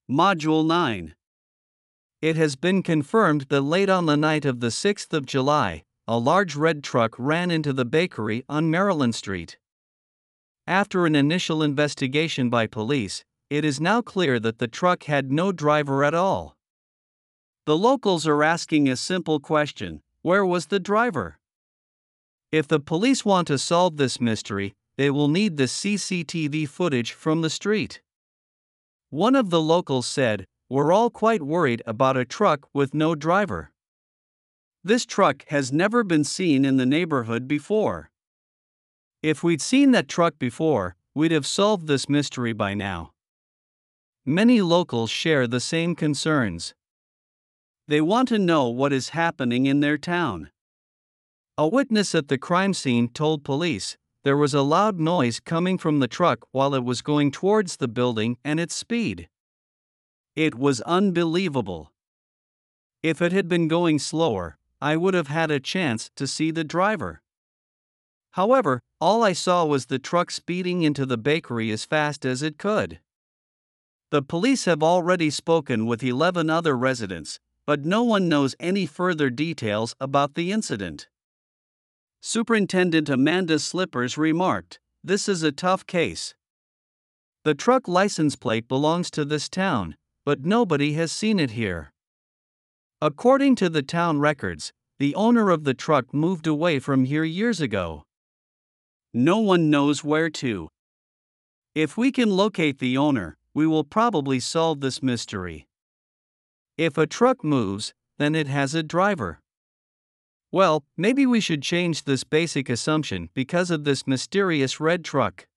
Module 9. It has been confirmed that late on the night of the 6th of July, a large red truck ran into the bakery on Maryland Street. After an initial investigation by police, it is now clear that the truck had no driver at all. The locals are asking a simple question: where was the driver? If the police want to solve this mystery, they will need the CCTV footage from the street. One of the locals said, "We're all quite worried about a truck with no driver. This truck has never been seen in the neighborhood before. If we'd seen that truck before, we'd have solved this mystery by now." Many locals share the same concerns. They want to know what is happening in their town. A witness at the crime scene told police there was a loud noise coming from the truck while it was going towards the building and its speed. It was unbelievable. If it had been going slower, I would have had a chance to see the driver. However, all I saw was the truck speeding into the bakery as fast as it could. The police have already spoken with 11 other residents, but no one knows any further details about the incident. Superintendent Amanda Slippers remarked, "This is a tough case. The truck license plate belongs to this town, but nobody has seen it here. According to the town records, the owner of the truck moved away from here years ago. No one knows where to. If we can locate the owner, we will probably solve this mystery. If a truck moves, then it has a driver. Well, maybe we should change this basic assumption because of this mysterious red truck."